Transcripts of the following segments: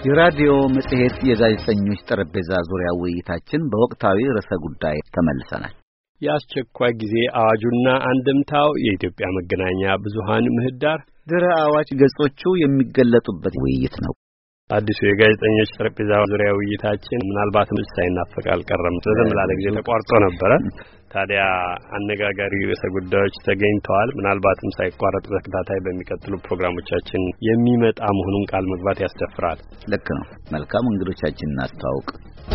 የራዲዮ መጽሔት የጋዜጠኞች ጠረጴዛ ዙሪያ ውይይታችን በወቅታዊ ርዕሰ ጉዳይ ተመልሰናል። የአስቸኳይ ጊዜ አዋጁና አንድምታው፣ የኢትዮጵያ መገናኛ ብዙሃን ምህዳር፣ ድረ አዋጅ ገጾቹ የሚገለጡበት ውይይት ነው። አዲሱ የጋዜጠኞች ጠረጴዛ ዙሪያ ውይይታችን ምናልባትም ሳይናፈቅ አልቀረም። ረዘም ላለ ጊዜ ተቋርጦ ነበረ። ታዲያ አነጋጋሪ ርዕሰ ጉዳዮች ተገኝተዋል። ምናልባትም ሳይቋረጥ በተከታታይ በሚቀጥሉ ፕሮግራሞቻችን የሚመጣ መሆኑን ቃል መግባት ያስደፍራል። ልክ ነው። መልካም፣ እንግዶቻችንን እናስተዋውቅ።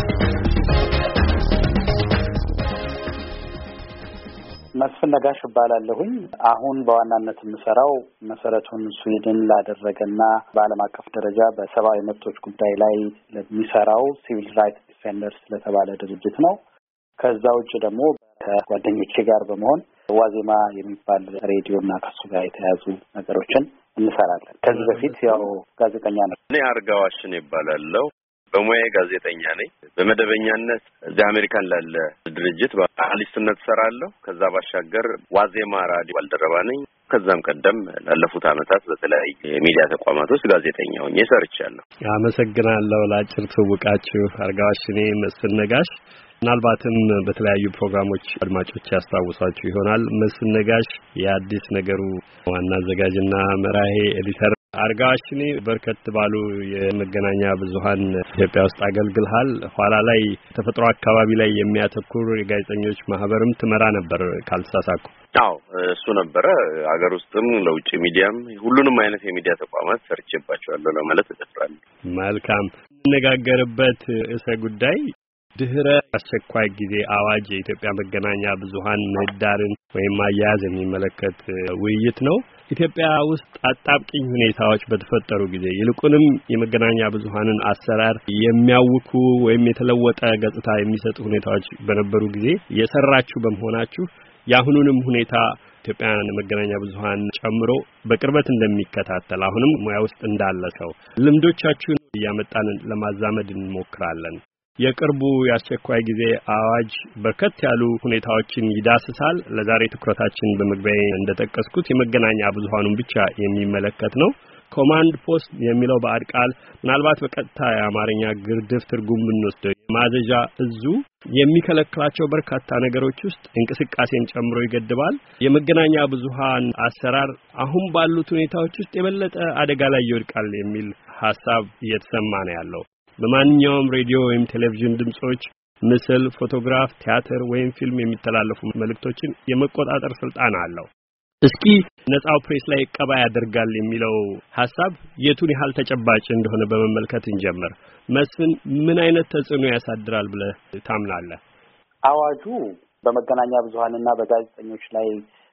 መስፍን ነጋሽ እባላለሁኝ። አሁን በዋናነት የምሰራው መሰረቱን ስዊድን ላደረገና በዓለም አቀፍ ደረጃ በሰብአዊ መብቶች ጉዳይ ላይ ለሚሰራው ሲቪል ራይትስ ዲፌንደርስ ለተባለ ድርጅት ነው። ከዛ ውጭ ደግሞ ከጓደኞቼ ጋር በመሆን ዋዜማ የሚባል ሬዲዮና ከሱ ጋር የተያዙ ነገሮችን እንሰራለን። ከዚህ በፊት ያው ጋዜጠኛ ነው። እኔ አርጋዋሽን ይባላለሁ። በሙያዬ ጋዜጠኛ ነኝ። በመደበኛነት እዚህ አሜሪካን ላለ ድርጅት በአናሊስትነት እሰራለሁ። ከዛ ባሻገር ዋዜማ ራዲዮ ባልደረባ ነኝ። ከዛም ቀደም ላለፉት ዓመታት በተለያዩ የሚዲያ ተቋማት ውስጥ ጋዜጠኛ ሆኜ ሰርቻለሁ። አመሰግናለሁ ለአጭር ትውውቃችሁ። አርጋዋሽኔ መስፍን ነጋሽ። ምናልባትም በተለያዩ ፕሮግራሞች አድማጮች ያስታውሷችሁ ይሆናል። መስፍን ነጋሽ የአዲስ ነገሩ ዋና አዘጋጅና መራሄ ኤዲተር። አርጋዋሽኔ በርከት ባሉ የመገናኛ ብዙሃን ኢትዮጵያ ውስጥ አገልግልሃል። ኋላ ላይ ተፈጥሮ አካባቢ ላይ የሚያተኩር የጋዜጠኞች ማህበርም ትመራ ነበር ካልተሳሳትኩ። አዎ እሱ ነበረ። ሀገር ውስጥም ለውጭ ሚዲያም ሁሉንም አይነት የሚዲያ ተቋማት ሰርቼባቸዋለሁ ለማለት እደፍራለሁ። መልካም። እንነጋገርበት ርዕሰ ጉዳይ ድህረ አስቸኳይ ጊዜ አዋጅ የኢትዮጵያ መገናኛ ብዙሃን ምህዳርን ወይም አያያዝ የሚመለከት ውይይት ነው። ኢትዮጵያ ውስጥ አጣብቂኝ ሁኔታዎች በተፈጠሩ ጊዜ ይልቁንም የመገናኛ ብዙሃንን አሰራር የሚያውኩ ወይም የተለወጠ ገጽታ የሚሰጡ ሁኔታዎች በነበሩ ጊዜ የሰራችሁ በመሆናችሁ የአሁኑንም ሁኔታ ኢትዮጵያን መገናኛ ብዙሃን ጨምሮ በቅርበት እንደሚከታተል አሁንም ሙያ ውስጥ እንዳለ ሰው ልምዶቻችሁን እያመጣን ለማዛመድ እንሞክራለን። የቅርቡ የአስቸኳይ ጊዜ አዋጅ በርከት ያሉ ሁኔታዎችን ይዳስሳል። ለዛሬ ትኩረታችን በመግቢያዬ እንደጠቀስኩት የመገናኛ ብዙሃኑን ብቻ የሚመለከት ነው። ኮማንድ ፖስት የሚለው ባዕድ ቃል ምናልባት በቀጥታ የአማርኛ ግርድፍ ትርጉም ብንወስደው ማዘዣ እዙ የሚከለክላቸው በርካታ ነገሮች ውስጥ እንቅስቃሴን ጨምሮ ይገድባል። የመገናኛ ብዙሃን አሰራር አሁን ባሉት ሁኔታዎች ውስጥ የበለጠ አደጋ ላይ ይወድቃል የሚል ሐሳብ እየተሰማ ነው ያለው። በማንኛውም ሬዲዮ ወይም ቴሌቪዥን ድምጾች፣ ምስል፣ ፎቶግራፍ፣ ቲያትር ወይም ፊልም የሚተላለፉ መልእክቶችን የመቆጣጠር ስልጣን አለው። እስኪ ነጻው ፕሬስ ላይ ቀባ ያደርጋል የሚለው ሐሳብ የቱን ያህል ተጨባጭ እንደሆነ በመመልከት እንጀምር። መስፍን፣ ምን አይነት ተጽዕኖ ያሳድራል ብለህ ታምናለህ? አዋጁ በመገናኛ ብዙሃንና በጋዜጠኞች ላይ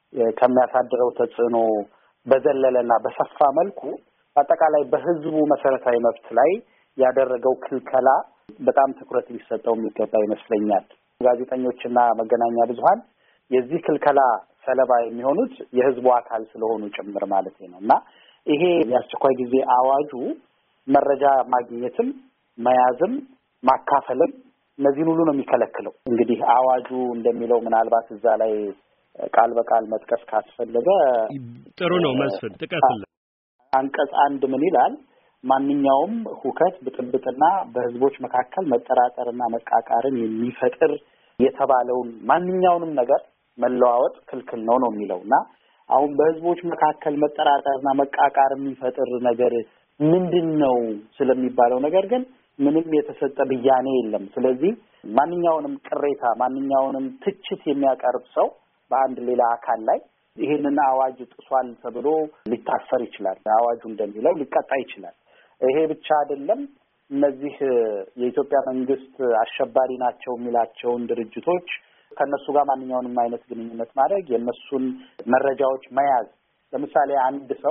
ከሚያሳድረው ተጽዕኖ በዘለለና በሰፋ መልኩ አጠቃላይ በህዝቡ መሰረታዊ መብት ላይ ያደረገው ክልከላ በጣም ትኩረት ሊሰጠው የሚገባ ይመስለኛል። ጋዜጠኞችና መገናኛ ብዙሃን የዚህ ክልከላ ሰለባ የሚሆኑት የህዝቡ አካል ስለሆኑ ጭምር ማለት ነው እና ይሄ የአስቸኳይ ጊዜ አዋጁ መረጃ ማግኘትም መያዝም ማካፈልም እነዚህን ሁሉ ነው የሚከለክለው። እንግዲህ አዋጁ እንደሚለው ምናልባት እዛ ላይ ቃል በቃል መጥቀስ ካስፈለገ ጥሩ ነው። መስፍን ጥቀስልን። አንቀጽ 1 ምን ይላል? ማንኛውም ሁከት፣ ብጥብጥና በህዝቦች መካከል መጠራጠርና መቃቃርን የሚፈጥር የተባለውን ማንኛውንም ነገር መለዋወጥ ክልክል ነው የሚለውና አሁን በህዝቦች መካከል መጠራጠርና መቃቃር የሚፈጥር ነገር ምንድነው ስለሚባለው ነገር ግን ምንም የተሰጠ ብያኔ የለም። ስለዚህ ማንኛውንም ቅሬታ፣ ማንኛውንም ትችት የሚያቀርብ ሰው በአንድ ሌላ አካል ላይ ይሄንን አዋጅ ጥሷል ተብሎ ሊታሰር ይችላል። አዋጁ እንደሚለው ሊቀጣ ይችላል። ይሄ ብቻ አይደለም። እነዚህ የኢትዮጵያ መንግስት አሸባሪ ናቸው የሚላቸውን ድርጅቶች ከነሱ ጋር ማንኛውንም አይነት ግንኙነት ማድረግ፣ የነሱን መረጃዎች መያዝ። ለምሳሌ አንድ ሰው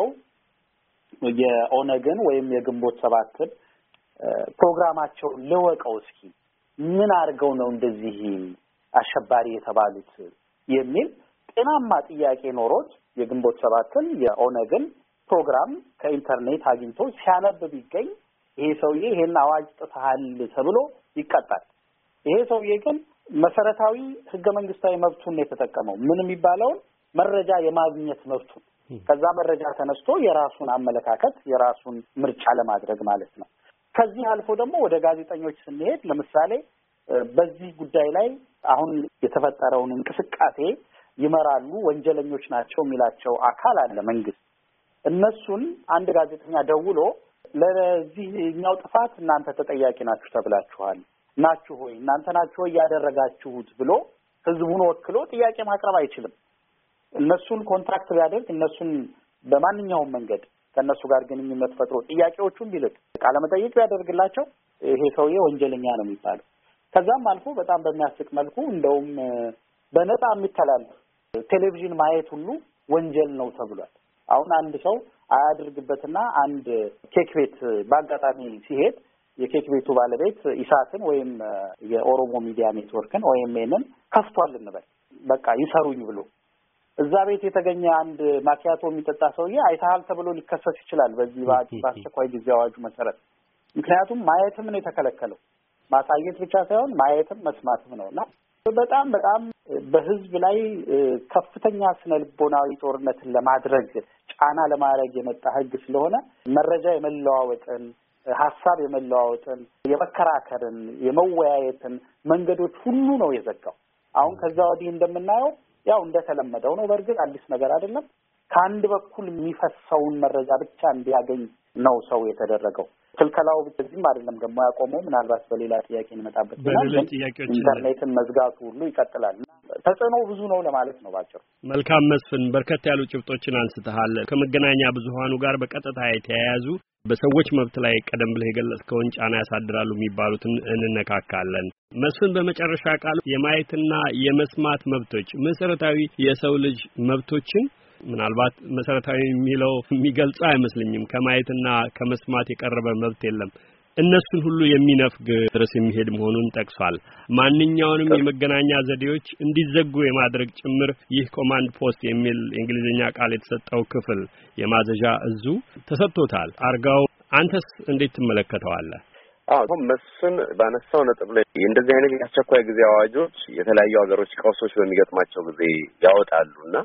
የኦነግን ወይም የግንቦት ሰባትን ፕሮግራማቸውን ልወቀው እስኪ ምን አድርገው ነው እንደዚህ አሸባሪ የተባሉት የሚል ጤናማ ጥያቄ ኖሮት የግንቦት ሰባትን የኦነግን ፕሮግራም ከኢንተርኔት አግኝቶ ሲያነብ ቢገኝ ይሄ ሰውዬ ይሄን አዋጅ ጥሰሃል ተብሎ ይቀጣል። ይሄ ሰውዬ ግን መሰረታዊ ህገ መንግስታዊ መብቱን የተጠቀመው ምን የሚባለውን መረጃ የማግኘት መብቱን ከዛ መረጃ ተነስቶ የራሱን አመለካከት የራሱን ምርጫ ለማድረግ ማለት ነው። ከዚህ አልፎ ደግሞ ወደ ጋዜጠኞች ስንሄድ ለምሳሌ በዚህ ጉዳይ ላይ አሁን የተፈጠረውን እንቅስቃሴ ይመራሉ ወንጀለኞች ናቸው የሚላቸው አካል አለ መንግስት። እነሱን አንድ ጋዜጠኛ ደውሎ ለዚህኛው ጥፋት እናንተ ተጠያቂ ናችሁ ተብላችኋል ናችሁ ሆይ እናንተ ናችሁ ያደረጋችሁት ብሎ ህዝቡን ወክሎ ጥያቄ ማቅረብ አይችልም። እነሱን ኮንታክት ቢያደርግ እነሱን በማንኛውም መንገድ ከነሱ ጋር ግንኙነት ፈጥሮ ጥያቄዎቹን ቢልክ ቃለ መጠይቅ ቢያደርግላቸው ይሄ ሰውዬ ወንጀለኛ ነው የሚባለው። ከዛም አልፎ በጣም በሚያስቅ መልኩ እንደውም በነፃ የሚተላለፍ ቴሌቪዥን ማየት ሁሉ ወንጀል ነው ተብሏል። አሁን አንድ ሰው አያድርግበትና አንድ ኬክ ቤት በአጋጣሚ ሲሄድ የኬክ ቤቱ ባለቤት ኢሳትን ወይም የኦሮሞ ሚዲያ ኔትወርክን ወይም ምን ከፍቷል እንበል በቃ ይሰሩኝ ብሎ እዛ ቤት የተገኘ አንድ ማኪያቶ የሚጠጣ ሰውዬ አይተሃል ተብሎ ሊከሰስ ይችላል በዚህ በአስቸኳይ ጊዜ አዋጁ መሰረት። ምክንያቱም ማየትም ነው የተከለከለው። ማሳየት ብቻ ሳይሆን ማየትም መስማትም ነውና በጣም በህዝብ ላይ ከፍተኛ ስነልቦናዊ ጦርነትን ለማድረግ ጫና ለማድረግ የመጣ ህግ ስለሆነ መረጃ የመለዋወጥን ሐሳብ የመለዋወጥን የመከራከርን የመወያየትን መንገዶች ሁሉ ነው የዘጋው። አሁን ከዛ ወዲህ እንደምናየው ያው እንደተለመደው ነው። በእርግጥ አዲስ ነገር አይደለም። ከአንድ በኩል የሚፈሰውን መረጃ ብቻ እንዲያገኝ ነው ሰው የተደረገው። ክልከላው በዚህም አይደለም ደግሞ ያቆመው። ምናልባት በሌላ ጥያቄ እንመጣበት ይችላል። ኢንተርኔትን መዝጋቱ ሁሉ ይቀጥላል። ተጽዕኖ ብዙ ነው ለማለት ነው ባጭሩ። መልካም መስፍን፣ በርከት ያሉ ጭብጦችን አንስተሃል። ከመገናኛ ብዙሃኑ ጋር በቀጥታ የተያያዙ በሰዎች መብት ላይ ቀደም ብለህ የገለጽከውን ጫና ያሳድራሉ የሚባሉትን እንነካካለን። መስፍን፣ በመጨረሻ ቃል የማየትና የመስማት መብቶች መሰረታዊ የሰው ልጅ መብቶችን ምናልባት መሰረታዊ የሚለው የሚገልጽ አይመስልኝም። ከማየትና ከመስማት የቀረበ መብት የለም። እነሱን ሁሉ የሚነፍግ ድረስ የሚሄድ መሆኑን ጠቅሷል። ማንኛውንም የመገናኛ ዘዴዎች እንዲዘጉ የማድረግ ጭምር ይህ ኮማንድ ፖስት የሚል የእንግሊዝኛ ቃል የተሰጠው ክፍል የማዘዣ እዙ ተሰጥቶታል። አርጋው፣ አንተስ እንዴት ትመለከተዋለህ? አሁን መስፍን ባነሳው ነጥብ ላይ እንደዚህ አይነት የአስቸኳይ ጊዜ አዋጆች የተለያዩ ሀገሮች ቀውሶች በሚገጥማቸው ጊዜ ያወጣሉና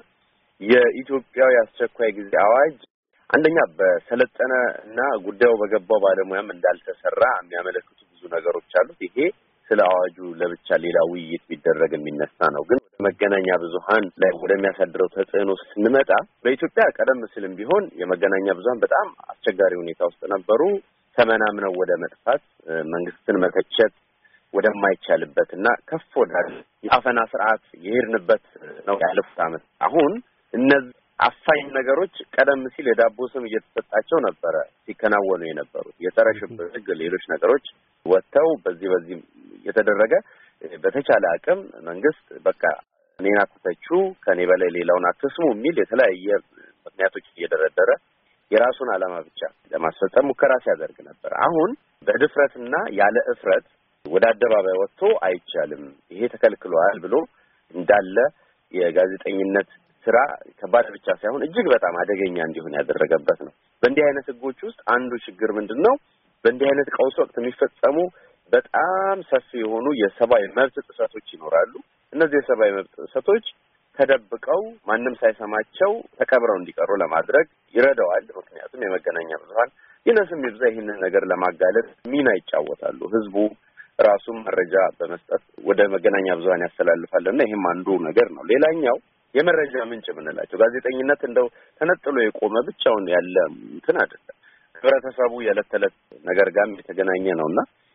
የኢትዮጵያ የአስቸኳይ ጊዜ አዋጅ አንደኛ በሰለጠነ እና ጉዳዩ በገባው ባለሙያም እንዳልተሰራ የሚያመለክቱ ብዙ ነገሮች አሉት። ይሄ ስለ አዋጁ ለብቻ ሌላ ውይይት ቢደረግ የሚነሳ ነው። ግን መገናኛ ብዙሃን ላይ ወደሚያሳድረው ተጽዕኖ ስንመጣ በኢትዮጵያ ቀደም ሲልም ቢሆን የመገናኛ ብዙሃን በጣም አስቸጋሪ ሁኔታ ውስጥ ነበሩ። ተመናምነው ወደ መጥፋት መንግስትን መተቸት ወደማይቻልበትና ከፍ ወዳለ የአፈና ስርዓት የሄድንበት ነው ያለፉት ዓመት። አሁን እነዚህ አፋኝ ነገሮች ቀደም ሲል የዳቦ ስም እየተሰጣቸው ነበረ ሲከናወኑ የነበሩት የጸረ ሽብር ሕግ ሌሎች ነገሮች ወጥተው በዚህ የተደረገ በተቻለ አቅም መንግስት በቃ እኔን አትተቹ ከኔ በላይ ሌላውን አትስሙ የሚል የተለያየ ምክንያቶች እየደረደረ የራሱን ዓላማ ብቻ ለማስፈጸም ሙከራ ሲያደርግ ነበር። አሁን በድፍረትና ያለ እፍረት ወደ አደባባይ ወጥቶ አይቻልም ይሄ ተከልክሏል ብሎ እንዳለ የጋዜጠኝነት ስራ ከባድ ብቻ ሳይሆን እጅግ በጣም አደገኛ እንዲሆን ያደረገበት ነው። በእንዲህ አይነት ህጎች ውስጥ አንዱ ችግር ምንድነው? በእንዲህ አይነት ቀውስ ወቅት የሚፈጸሙ በጣም ሰፊ የሆኑ የሰብአዊ መብት ጥሰቶች ይኖራሉ። እነዚህ የሰብአዊ መብት ጥሰቶች ተደብቀው ማንም ሳይሰማቸው ተቀብረው እንዲቀሩ ለማድረግ ይረዳዋል። ምክንያቱም የመገናኛ ብዙሃን ይነስም ይብዛ ይህንን ነገር ለማጋለጥ ሚና ይጫወታሉ። ህዝቡ ራሱም መረጃ በመስጠት ወደ መገናኛ ብዙሃን ያስተላልፋልና ይሄም አንዱ ነገር ነው። ሌላኛው የመረጃ ምንጭ የምንላቸው ጋዜጠኝነት እንደው ተነጥሎ የቆመ ብቻውን ያለ እንትን አይደለም። ህብረተሰቡ የዕለት ተዕለት ነገር ጋርም የተገናኘ ነውና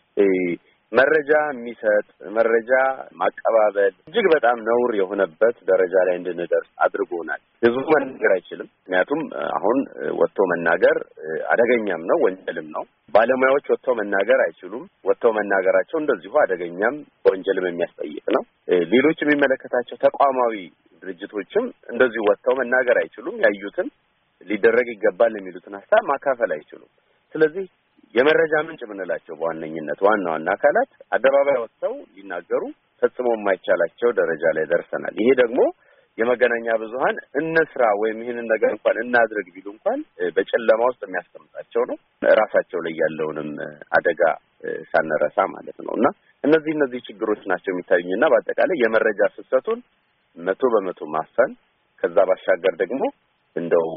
መረጃ የሚሰጥ መረጃ ማቀባበል እጅግ በጣም ነውር የሆነበት ደረጃ ላይ እንድንደርስ አድርጎናል። ህዝቡ መናገር አይችልም። ምክንያቱም አሁን ወጥቶ መናገር አደገኛም ነው፣ ወንጀልም ነው። ባለሙያዎች ወጥቶ መናገር አይችሉም። ወጥቶ መናገራቸው እንደዚሁ አደገኛም ወንጀልም የሚያስጠይቅ ነው። ሌሎች የሚመለከታቸው ተቋማዊ ድርጅቶችም እንደዚሁ ወጥተው መናገር አይችሉም። ያዩትን ሊደረግ ይገባል የሚሉትን ሀሳብ ማካፈል አይችሉም። ስለዚህ የመረጃ ምንጭ የምንላቸው በዋነኝነት ዋና አካላት አደባባይ ወጥተው ሊናገሩ ፈጽሞ የማይቻላቸው ደረጃ ላይ ደርሰናል። ይሄ ደግሞ የመገናኛ ብዙሃን እንስራ ወይም ይህንን ነገር እንኳን እናድርግ ቢሉ እንኳን በጨለማ ውስጥ የሚያስቀምጣቸው ነው። ራሳቸው ላይ ያለውንም አደጋ ሳንረሳ ማለት ነው። እና እነዚህ ችግሮች ናቸው የሚታዩኝና በአጠቃላይ የመረጃ ፍሰቱን 100% ማፈን ከዛ ባሻገር ደግሞ እንደው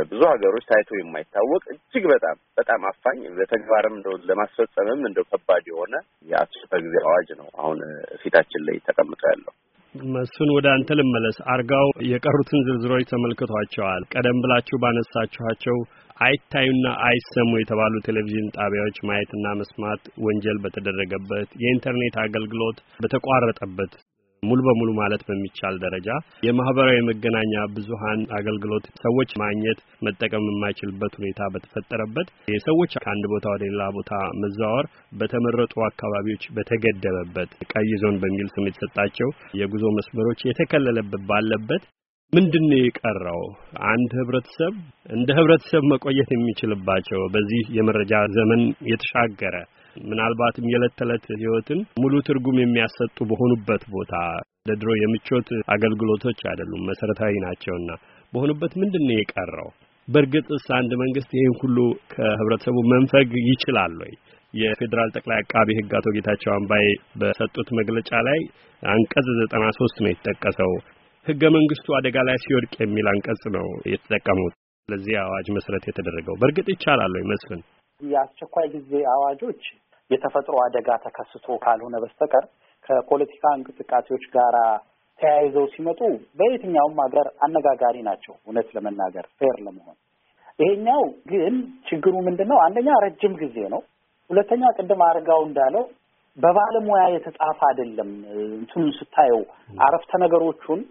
በብዙ ሀገሮች ታይቶ የማይታወቅ እጅግ በጣም አፋኝ በተግባርም እንደው ለማስፈጸምም እንደው ከባድ የሆነ የአስቸኳይ ጊዜ አዋጅ ነው አሁን ፊታችን ላይ ተቀምጦ ያለው። መስፍን ወደ አንተ ልመለስ። አርጋው የቀሩትን ዝርዝሮች ተመልክቷቸዋል። ቀደም ብላችሁ ባነሳችኋቸው አይታዩና አይሰሙ የተባሉ ቴሌቪዥን ጣቢያዎች ማየትና መስማት ወንጀል በተደረገበት የኢንተርኔት አገልግሎት በተቋረጠበት ሙሉ በሙሉ ማለት በሚቻል ደረጃ የማህበራዊ መገናኛ ብዙሃን አገልግሎት ሰዎች ማግኘት መጠቀም የማይችልበት ሁኔታ በተፈጠረበት የሰዎች ከአንድ ቦታ ወደ ሌላ ቦታ መዘዋወር በተመረጡ አካባቢዎች በተገደበበት ቀይ ዞን በሚል ስም የተሰጣቸው የጉዞ መስመሮች የተከለለበት ባለበት ምንድነው የቀረው? አንድ ህብረተሰብ እንደ ህብረተሰብ መቆየት የሚችልባቸው በዚህ የመረጃ ዘመን የተሻገረ ምናልባትም የዕለት ተዕለት ህይወትን ሙሉ ትርጉም የሚያሰጡ በሆኑበት ቦታ ለድሮ የምቾት አገልግሎቶች አይደሉም መሰረታዊ ናቸውና በሆኑበት ምንድነው የቀረው? በእርግጥስ አንድ መንግስት ይሄን ሁሉ ከህብረተሰቡ መንፈግ ይችላል ወይ? የፌደራል ጠቅላይ አቃቤ ህግ አቶ ጌታቸው አምባዬ በሰጡት መግለጫ ላይ አንቀጽ 93 ነው የተጠቀሰው። ህገ መንግስቱ አደጋ ላይ ሲወድቅ የሚል አንቀጽ ነው የተጠቀሙት ለዚህ አዋጅ መሰረት የተደረገው። በእርግጥ ይቻላል ወይ መስፍን? የአስቸኳይ ጊዜ አዋጆች የተፈጥሮ አደጋ ተከስቶ ካልሆነ በስተቀር ከፖለቲካ እንቅስቃሴዎች ጋር ተያይዘው ሲመጡ በየትኛውም ሀገር አነጋጋሪ ናቸው እውነት ለመናገር ፌር ለመሆን። ይሄኛው ግን ችግሩ ምንድነው? አንደኛ ረጅም ጊዜ ነው። ሁለተኛ ቅድም አርጋው እንዳለው በባለሙያ የተጻፈ አይደለም። እንትኑ ስታየው አረፍተ ነገሮቹን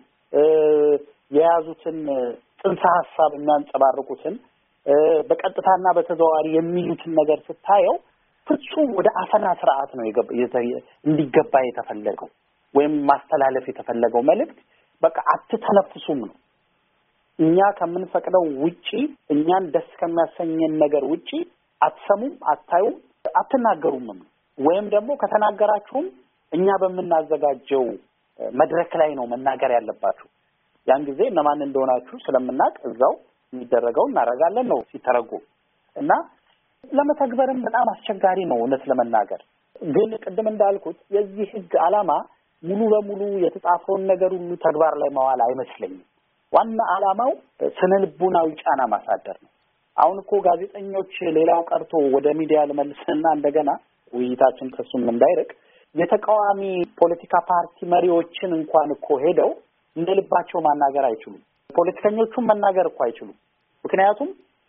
የያዙትን ጽንሰ ሐሳብ የሚያንጸባርቁትን በቀጥታና በተዘዋዋሪ የሚሉትን ነገር ስታየው ፍጹም ወደ አፈና ስርዓት ነው እንዲገባ የተፈለገው ወይም ማስተላለፍ የተፈለገው መልእክት በቃ አትተነፍሱም ነው። እኛ ከምንፈቅደው ውጪ እኛን ደስ ከሚያሰኘን ነገር ውጪ አትሰሙም፣ አታዩም፣ አትናገሩም ነው። ወይም ደግሞ ከተናገራችሁም እኛ በመናዘጋጀው መድረክ ላይ ነው መናገር ያለባችሁ። ያን ጊዜ እነማን እንደሆናችሁ ስለምናውቅ እዛው የሚደረገው እናረጋለን ነው ሲተረጎም እና ለመተግበርም በጣም አስቸጋሪ ነው እውነት ለመናገር። ግን ቅድም እንዳልኩት የዚህ ህግ ዓላማ ሙሉ በሙሉ የተጻፈውን ነገር ሁሉ ተግባር ላይ ማዋል አይመስለኝም። ዋና ዓላማው ስነልቦናዊ ጫና ማሳደር ነው። አሁን እኮ ጋዜጠኞች ሌላው ቀርቶ ወደ ሚዲያ ለመልስና እንደገና ውይይታችን ከሱም እንዳይርቅ የተቃዋሚ ፖለቲካ ፓርቲ መሪዎችን እንኳን እኮ ሄደው እንደልባቸው ማናገር አይችሉም። ፖለቲከኞቹም መናገር እኮ አይችሉም። ምክንያቱም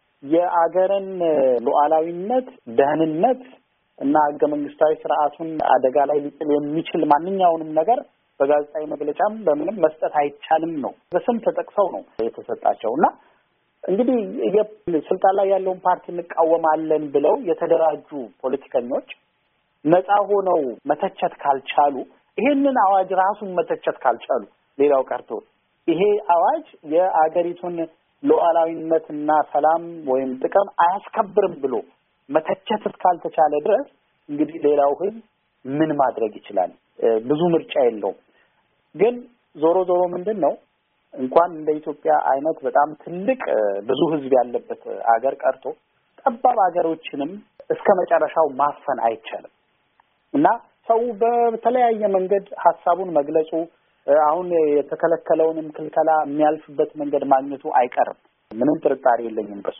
የአገርን ሉዓላዊነት፣ ደህንነት እና ህገ መንግስታዊ ስርዓቱን አደጋ ላይ ሊጥል የሚችል ማንኛውንም ነገር በጋዜጣዊ መግለጫም በምንም መስጠት አይቻልም ነው። በስም ተጠቅሰው ነው የተሰጣቸውና እንግዲህ የስልጣን ላይ ያለውን ፓርቲ እንቃወማለን ብለው የተደራጁ ፖለቲከኞች ነፃ ሆነው መተቸት ካልቻሉ፣ ይሄንን አዋጅ ራሱን መተቸት ካልቻሉ፣ ሌላው ቀርቶ ይሄ አዋጅ የአገሪቱን ሉዓላዊነትና ሰላም ወይም ጥቅም አያስከብርም ብሎ መተቸት እስካልተቻለ ድረስ እንግዲህ ሌላው ህዝብ ምን ማድረግ ይችላል? ብዙ ምርጫ የለውም። ግን ዞሮ ምንድነው እንኳን እንደ ኢትዮጵያ አይነት በጣም ትልቅ ብዙ ህዝብ ያለበት አገር ቀርቶ ጠባብ አገሮችንም እስከ መጨረሻው ማፈን አይቻልም እና ሰው በተለያየ መንገድ ሐሳቡን መግለጹ አሁን የተከለከለውንም ክልከላ የሚያልፍበት መንገድ ማግኘቱ አይቀርም። ምንም ጥርጣሬ የለኝም በሱ።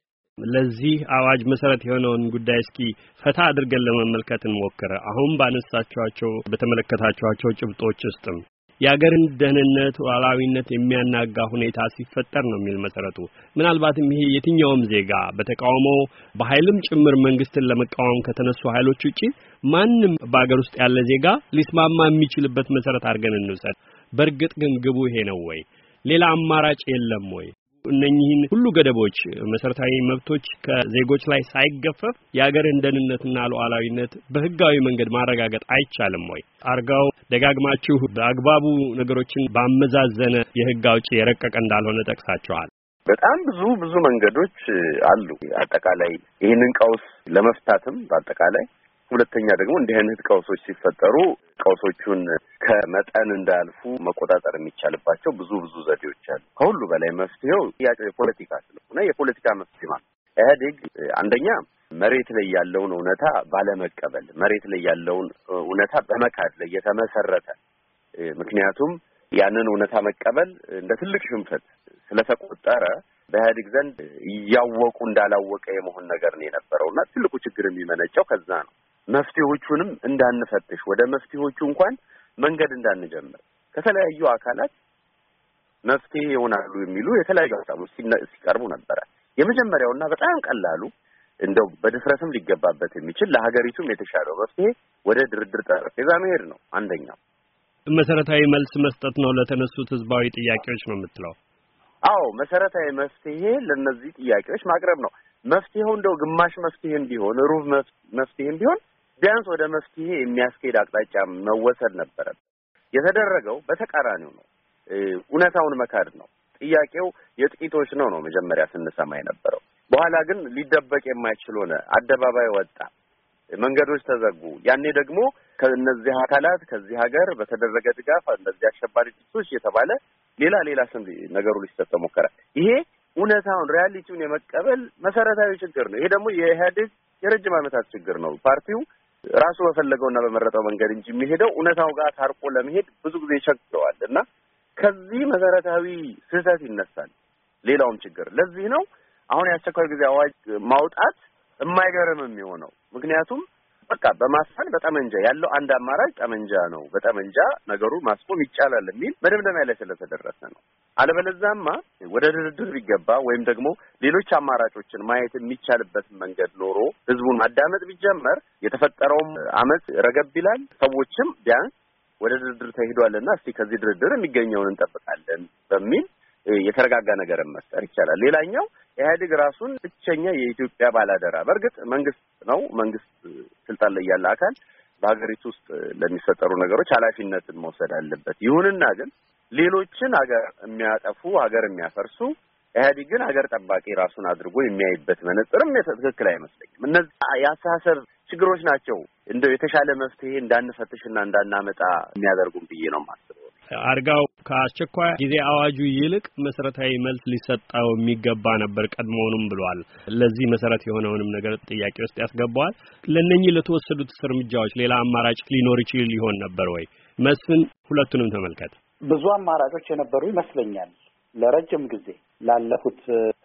ለዚህ አዋጅ መሰረት የሆነውን ጉዳይ እስኪ ፈታ አድርገን ለመመልከት እንሞክር። አሁን ባነሳችኋቸው በተመለከታችኋቸው ጭብጦች ውስጥም የአገርን ደህንነት ሉዓላዊነት የሚያናጋ ሁኔታ ሲፈጠር ነው የሚል መሰረቱ። ምናልባትም ይሄ የትኛውም ዜጋ በተቃውሞ በኃይልም ጭምር መንግስትን ለመቃወም ከተነሱ ኃይሎች ውጪ ማንም በአገር ውስጥ ያለ ዜጋ ሊስማማ የሚችልበት መሰረት አድርገን እንውሰድ። በእርግጥ ግን ግቡ ይሄ ነው ወይ? ሌላ አማራጭ የለም ወይ? እነኚህን ሁሉ ገደቦች መሰረታዊ መብቶች ከዜጎች ላይ ሳይገፈፍ የአገርን ደህንነትና ሉዓላዊነት በህጋዊ መንገድ ማረጋገጥ አይቻልም ወይ? አርጋው ደጋግማችሁ በአግባቡ ነገሮችን ባመዛዘነ የህግ አውጪ የረቀቀ እንዳልሆነ ጠቅሳችኋል። በጣም ብዙ መንገዶች አሉ። አጠቃላይ ይህንን ቀውስ ለመፍታትም በአጠቃላይ ሁለተኛ ደግሞ እንዲህ አይነት ቀውሶች ሲፈጠሩ ቀውሶቹን ከመጠን እንዳልፉ መቆጣጠር የሚቻልባቸው ብዙ ዘዴዎች አሉ። ከሁሉ በላይ መፍትሄው የፖለቲካ ስለሆነ የፖለቲካ መፍትሄ ማለት ኢህአዴግ አንደኛ መሬት ላይ ያለውን እውነታ ባለመቀበል፣ መሬት ላይ ያለውን እውነታ በመካድ ላይ የተመሰረተ ምክንያቱም ያንን እውነታ መቀበል እንደ ትልቅ ሽንፈት ስለተቆጠረ በኢህአዴግ ዘንድ ያወቁ እንዳላወቀ የመሆን ነገር ነው የነበረውና ትልቁ ችግር የሚመነጨው ከዛ ነው። መፍትሄዎቹንም እንዳንፈትሽ ወደ መፍትሄዎቹ እንኳን መንገድ እንዳንጀምር ከተለያዩ አካላት መፍትሄ ይሆናሉ የሚሉ የተለያዩ ሀሳቦች ሲቀርቡ ነበር። የመጀመሪያውና በጣም ቀላሉ እንደው በድፍረትም ሊገባበት የሚችል ለሀገሪቱም የተሻለው መፍትሄ ወደ ድርድር ጠረጴዛ መሄድ ነው። አንደኛው መሰረታዊ መልስ መስጠት ነው ለተነሱት ህዝባዊ ጥያቄዎች ነው የምትለው? አዎ መሰረታዊ መፍትሄ ለነዚህ ጥያቄዎች ማቅረብ ነው። መፍትሄው እንደው ግማሽ መፍትሄም ቢሆን ሩብ መፍትሄም ቢሆን ቢያንስ ወደ መፍትሄ የሚያስኬድ አቅጣጫ መወሰድ ነበረበት። የተደረገው በተቃራኒው ነው። እውነታውን መካድ ነው። ጥያቄው የጥቂቶች ነው መጀመሪያ ስንሰማ የነበረው። በኋላ ግን ሊደበቅ የማይችል ሆነ። አደባባይ ወጣ። መንገዶች ተዘጉ። ያኔ ደግሞ ከነዚህ አካላት ከዚህ ሀገር በተደረገ ድጋፍ እነዚህ አሸባሪ ድርጅቶች የተባለ ሌላ ስም ነገሩ ሊሰጥ ሞከረ። ይሄ እውነታውን ሪያሊቲውን የመቀበል መሰረታዊ ችግር ነው። ይሄ ደግሞ የኢህአዴግ የረጅም ዓመታት ችግር ነው። ፓርቲው ራሱ በፈለገውና በመረጠው መንገድ እንጂ የሚሄደው እውነታው ጋር ታርቆ ለመሄድ ብዙ ጊዜ ይቸግረዋል እና ከዚህ መሰረታዊ ስህተት ይነሳል ሌላውም ችግር። ለዚህ ነው አሁን የአስቸኳይ ጊዜ አዋጅ ማውጣት የማይገርም የሚሆነው። ምክንያቱም በቃ በማስፈን በጠመንጃ ያለው አንድ አማራጭ ጠመንጃ ነው። በጠመንጃ ነገሩ ማስቆም ይቻላል የሚል መደምደሚያ ላይ ስለተደረሰ ነው። አለበለዚያማ ወደ ድርድር ቢገባ ወይም ደግሞ ሌሎች አማራጮችን ማየት የሚቻልበት መንገድ ኖሮ ህዝቡን ማዳመጥ ቢጀመር የተፈጠረውም አመት ረገብ ይላል። ሰዎችም ቢያንስ ወደ ድርድር ተሄዷልና እስቲ ከዚህ ድርድር የሚገኘውን እንጠብቃለን በሚል የተረጋጋ ነገር መፍጠር ይቻላል። ሌላኛው ኢህአዴግ ራሱን ብቸኛ የኢትዮጵያ ባላደራ በእርግጥ መንግስት ነው። መንግስት ስልጣን ላይ ያለ አካል በሀገሪቱ ውስጥ ለሚፈጠሩ ነገሮች ኃላፊነትን መውሰድ አለበት። ይሁንና ግን ሌሎችን ሀገር የሚያጠፉ ሀገር የሚያፈርሱ ኢህአዴግ ግን ሀገር ጠባቂ ራሱን አድርጎ የሚያይበት መነጽርም ትክክል አይመስለኝም። እነዚህ የአስተሳሰብ ችግሮች ናቸው እንደው የተሻለ መፍትሄ እንዳንፈትሽና እንዳናመጣ የሚያደርጉን ብዬ ነው የማስበው። አርጋው ከአስቸኳይ ጊዜ አዋጁ ይልቅ መሰረታዊ መልስ ሊሰጣው የሚገባ ነበር ቀድሞውንም ብሏል። ለዚህ መሰረት የሆነውንም ነገር ጥያቄ ውስጥ ያስገባዋል። ለነኚህ ለተወሰዱት እርምጃዎች ሌላ አማራጭ ሊኖር ይችል ሊሆን ነበር ወይ? መስፍን ሁለቱንም ተመልከት። ብዙ አማራጮች የነበሩ ይመስለኛል። ለረጅም ጊዜ ላለፉት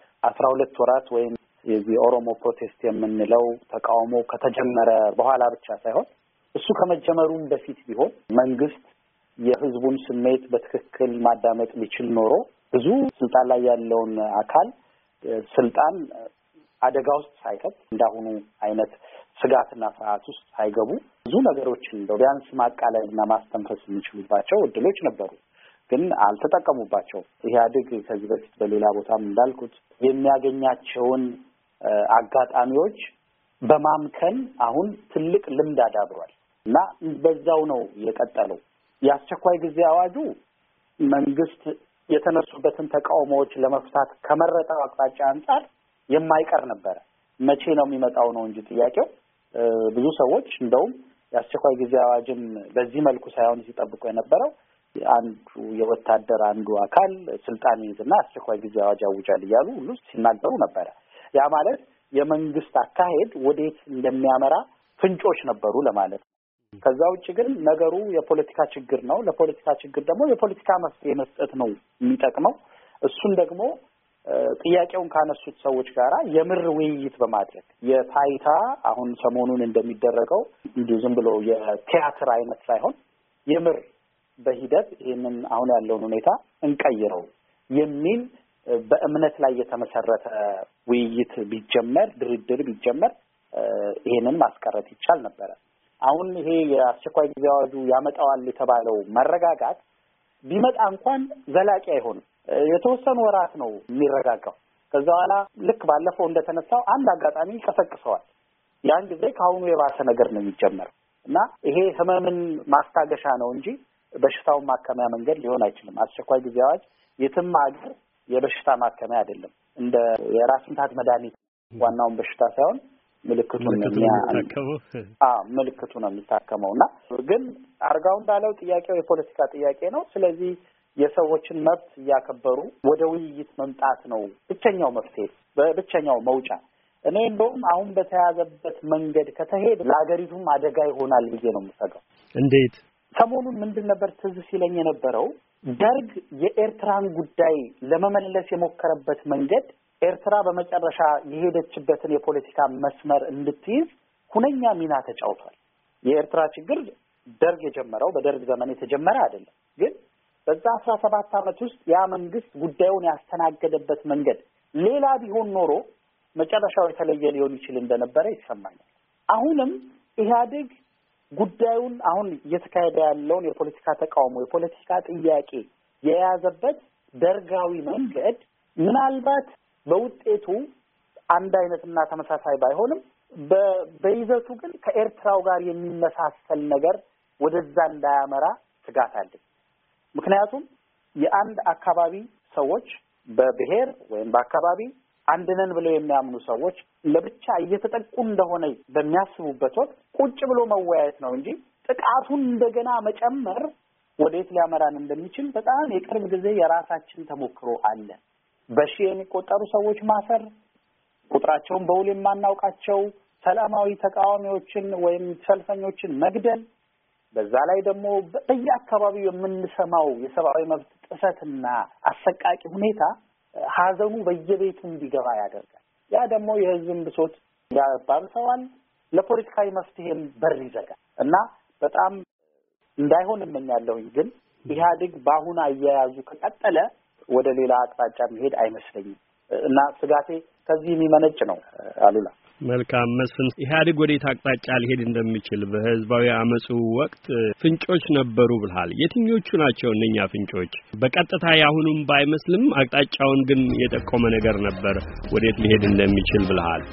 12 ወራት ወይም የዚህ ኦሮሞ ፕሮቴስት የምንለው ተቃውሞ ከተጀመረ በኋላ ብቻ ሳይሆን እሱ ከመጀመሩም በፊት ቢሆን መንግስት የህዝቡን ስሜት በትክክል ማዳመጥ ቢችል ኖሮ ብዙ ስልጣን ላይ ያለውን አካል ስልጣን አደጋ ውስጥ ሳይከት እንዳሁኑ አይነት ስጋትና ፍርሃት ውስጥ ሳይገቡ ብዙ ነገሮችን እንደው ቢያንስ ማቃለልና ማስተንፈስ የሚችሉባቸው እድሎች ነበሩ፣ ግን አልተጠቀሙባቸውም። ኢህአዴግ ከዚህ በፊት በሌላ ቦታም እንዳልኩት የሚያገኛቸውን አጋጣሚዎች በማምከን አሁን ትልቅ ልምድ አዳብሯል እና በዛው ነው የቀጠለው። የአስቸኳይ ጊዜ አዋጁ መንግስት የተነሱበትን ተቃውሞዎች ለመፍታት ከመረጠው አቅጣጫ አንጻር የማይቀር ነበረ። መቼ ነው የሚመጣው ነው እንጂ ጥያቄው። ብዙ ሰዎች እንደውም የአስቸኳይ ጊዜ አዋጅን በዚህ መልኩ ሳይሆን ሲጠብቁ የነበረው አንዱ የወታደር አንዱ አካል ስልጣን ይዝና አስቸኳይ ጊዜ አዋጅ ያውጃል እያሉ ሁሉ ሲናገሩ ነበረ። ያ ማለት የመንግስት አካሄድ ወዴት እንደሚያመራ ፍንጮች ነበሩ ለማለት። ከዛ ውጭ ግን ነገሩ የፖለቲካ ችግር ነው። ለፖለቲካ ችግር ደግሞ የፖለቲካ መፍትሄ መስጠት ነው የሚጠቅመው። እሱን ደግሞ ጥያቄውን ካነሱት ሰዎች ጋራ የምር ውይይት በማድረግ የታይታ አሁን ሰሞኑን እንደሚደረገው እንዲሁ ዝም ብሎ የቲያትር አይነት ሳይሆን የምር በሂደት ይህንን አሁን ያለውን ሁኔታ እንቀይረው የሚል በእምነት ላይ የተመሰረተ ውይይት ቢጀመር፣ ድርድር ቢጀመር ይሄንን ማስቀረት ይቻል ነበረ። አሁን ይሄ የአስቸኳይ ጊዜ አዋጁ ያመጣዋል የተባለው መረጋጋት ቢመጣ እንኳን ዘላቂ አይሆንም። የተወሰኑ ወራት ነው የሚረጋጋው። ከዛ በኋላ ልክ ባለፈው እንደተነሳው አንድ አጋጣሚ ይቀሰቅሰዋል። ያን ጊዜ ከአሁኑ የባሰ ነገር ነው የሚጀመረው እና ይሄ ህመምን ማስታገሻ ነው እንጂ በሽታውን ማከሚያ መንገድ ሊሆን አይችልም። አስቸኳይ ጊዜ አዋጅ የትም ሀገር የበሽታ ማከሚያ አይደለም። እንደ የራስ ምታት መድኃኒት ዋናውን በሽታ ሳይሆን ምልክቱ ነው የሚታከመውና ግን አርጋው እንዳለው ጥያቄው የፖለቲካ ጥያቄ ነው። ስለዚህ የሰዎችን መብት እያከበሩ ወደ ውይይት መምጣት ነው ብቸኛው መፍትሄ፣ በብቸኛው መውጫ። እኔ እንደውም አሁን በተያዘበት መንገድ ከተሄደ ለሀገሪቱም አደጋ ይሆናል ብዬ ነው የምሰጋው። እንዴት? ሰሞኑን ምንድን ነበር ትዝ ሲለኝ የነበረው ደርግ የኤርትራን ጉዳይ ለመመለስ የሞከረበት መንገድ ኤርትራ በመጨረሻ የሄደችበትን የፖለቲካ መስመር እንድትይዝ ሁነኛ ሚና ተጫውቷል። የኤርትራ ችግር ደርግ የጀመረው በደርግ ዘመን የተጀመረ አይደለም። ግን በዛ 17 ዓመት ውስጥ ያ መንግስት ጉዳዩን ያስተናገደበት መንገድ ሌላ ቢሆን ኖሮ መጨረሻው የተለየ ሊሆን ይችል እንደነበረ ይሰማኛል። አሁንም ኢህአዴግ ጉዳዩን አሁን እየተካሄደ ያለውን የፖለቲካ ተቃውሞ የፖለቲካ ጥያቄ የያዘበት ደርጋዊ መንገድ ምናልባት በውጤቱ አንድ አይነትና ተመሳሳይ ባይሆንም በይዘቱ ግን ከኤርትራው ጋር የሚመሳሰል ነገር ወደዛ እንዳያመራ ስጋት አለኝ። ምክንያቱም የአንድ አካባቢ ሰዎች በብሔር ወይም በአካባቢ አንድነን ብለው የሚያምኑ ሰዎች ለብቻ እየተጠቁ እንደሆነ በሚያስቡበት ወቅት ቁጭ ብሎ መወያየት ነው እንጂ ጥቃቱን እንደገና መጨመር ወዴት ሊያመራን እንደሚችል በጣም የቅርብ ጊዜ የራሳችን ተሞክሮ አለ። በሺህ የሚቆጠሩ ሰዎች ማሰር፣ ቁጥራቸውን በውል የማናውቃቸው ሰላማዊ ተቃዋሚዎችን ወይም ሰልፈኞችን መግደል፣ በዛ ላይ ደግሞ በየአካባቢው የምንሰማው የሰብአዊ መብት ጥሰትና አሰቃቂ ሁኔታ ሀዘኑ በየቤቱ እንዲገባ ያደርጋል። ያ ደግሞ የህዝብን ብሶት ያባብሰዋል፣ ለፖለቲካዊ መፍትሄም በር ይዘጋል እና በጣም እንዳይሆን እመኛለሁኝ። ግን ኢህአዴግ በአሁን አያያዙ ከቀጠለ ወደ ሌላ አቅጣጫ መሄድ አይመስለኝም እና ስጋቴ ከዚህ የሚመነጭ ነው። አሉላ መልካም መስፍን፣ ኢህአዴግ ወዴት አቅጣጫ ሊሄድ እንደሚችል በህዝባዊ አመጹ ወቅት ፍንጮች ነበሩ ብለሃል። የትኞቹ ናቸው እነኛ ፍንጮች? በቀጥታ ያሁኑም ባይመስልም አቅጣጫውን ግን የጠቆመ ነገር ነበር ወዴት ሊሄድ እንደሚችል ብለሃል።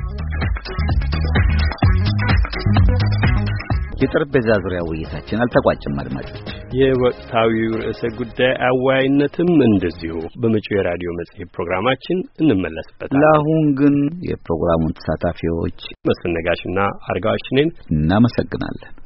የጠረጴዛ ዙሪያ ውይይታችን አልተቋጨም። አድማጮች፣ የወቅታዊው ርዕሰ ጉዳይ አወያይነትም እንደዚሁ በመጪው የራዲዮ መጽሔት ፕሮግራማችን እንመለስበታለን። ለአሁን ግን የፕሮግራሙን ተሳታፊዎች መስፍን ነጋሽና አርጋዋሽኔን እናመሰግናለን።